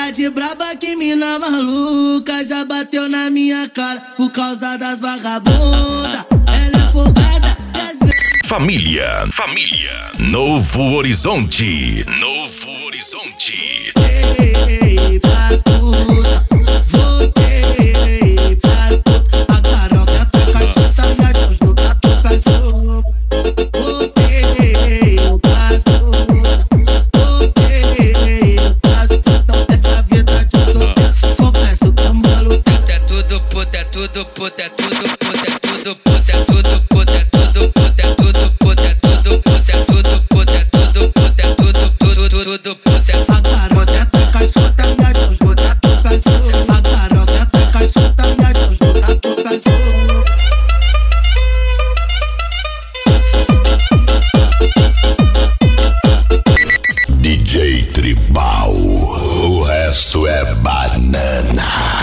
Tá de braba que mina maluca, já bateu na minha cara por causa das vagabundas. Ela é folgada e às vezes... Família, Novo Horizonte, Voltei pras puta, voltei pras puta. A Carol senta com a chuta e a Jojo gato faz fogo. Voltei pras puta, voltei pras puta. Essa vida de solteiro, confesso que é um belo. É tudo puta, é tudo puta, é tudo puta, é tudo puta, é tudo puta, é tudo puta, é tudo puta, é tudo puta, é tudo puta, é tudo puta, é tudo puta. A Carol senta com a chuta e a Jojo gato faz fogo. A Carol senta com a chuta e a Jojo gato faz fogo. DJ Tribal, o resto é banana.